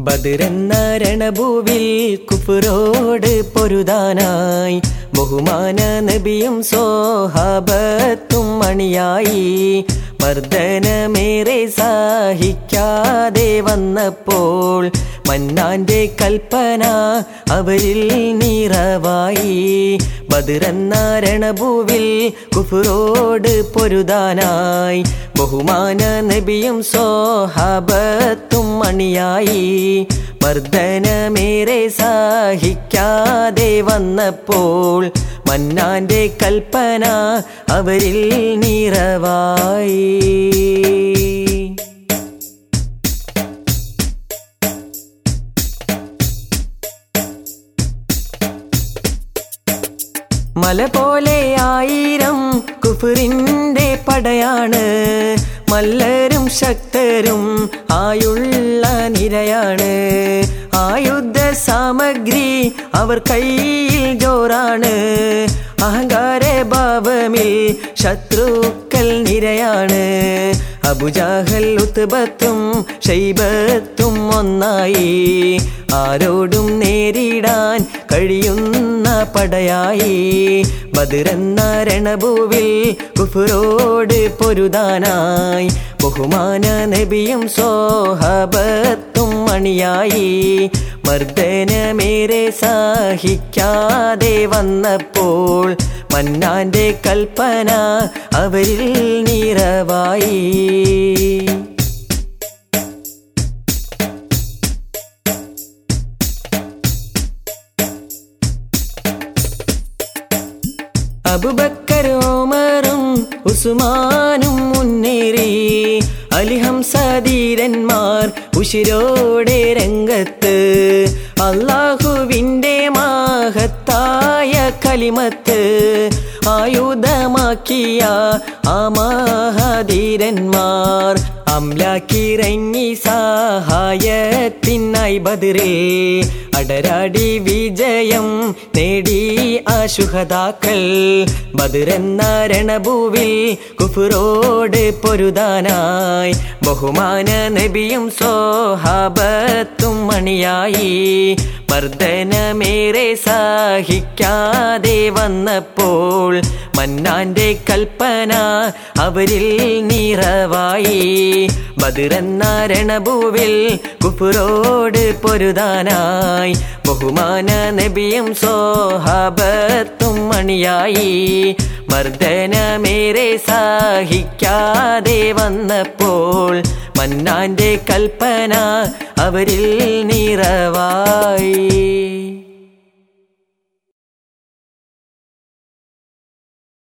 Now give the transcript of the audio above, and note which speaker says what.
Speaker 1: ബദറെന്ന രണഭൂവിൽ കുഫ്റോട് പൊരുതാനായി ബഹുമാന നബിയും സ്വഹാബത്തും അണിയായി മർദ്ദനമേറെ സഹിക്കാതെ വന്നപ്പോൾ മന്നാന്റെ കൽപ്പന അവരിൽ നിറവായി. ബദറെന്ന രണഭൂവിൽ കുഫ്റോട് പൊരുതാനായി ബഹുമാന നബിയും സ്വഹാബത്തും അണിയായി മർദ്ദനമേറെ സഹിക്കാതെ വന്നപ്പോൾ മന്നാന്റെ കൽപ്പന അവരിൽ നിറവായി. മല പോലെ ആയിരം കുഫറിന്റെ പടയാണ്, മല്ലരും ശക്തരും ആയുള്ള നിരയാണ്. ആയുധ സാമഗ്രി അവർ കയ്യിൽ ജോറാണ്, അഹങ്കാര ഭാവമിൽ ശത്രുക്കൾ നിരയാണ്. അബുജഹൽ ഉത്ബത്തും ഷൈബത്തും ഒന്നായി ആരോടും നേരിടാൻ കഴിയുന്ന പടയായി. ബദറെന്ന രണഭൂവിൽ കുഫ്റോട് പൊരുതാനായി ബഹുമാന നബിയും സ്വഹാബത്തും അണിയായി മർദ്ദനമേറെ സഹിക്കാതെ വന്നപ്പോൾ മന്നാന്റെ കൽപ്പന അവരിൽ നിറവായി. അബൂബക്കർ ഉമറും ഉസ്മാനും മുന്നേറി, അലി ഹംസ ധീരന്മാർ ഉശിരോടെ രംഗത്ത്. അല്ലാഹുവിൻ്റെ മഹത്തായ കലിമത്ത് ആയുധമാക്കിയ ആ മഹാധീരന്മാർ അംലാക്കിറങ്ങി സഹായത്തിനായി ബദറിൽ അടരാടി വിജയം നേടി ആ ശുഹദാക്കൾ. ബദറെന്ന രണഭൂവിൽ കുഫ്റോട് പൊരുതാനായി ബഹുമാന നബിയും സ്വഹാബത്തും അണിയായി മർദ്ദനമേറെ സഹിക്കാതെ വന്നപ്പോൾ മന്നാന്റെ കൽപ്പന അവരിൽ നിറവായി. ബദറെന്ന രണഭൂവിൽ കുഫ്റോട് പൊരുതാനായി ബഹുമാന നബിയും സ്വഹാബത്തും അണിയായി മർദ്ദനമേറെ സഹിക്കാതെ വന്നപ്പോൾ മന്നാന്റെ കൽപ്പന അവരിൽ നിറവായി.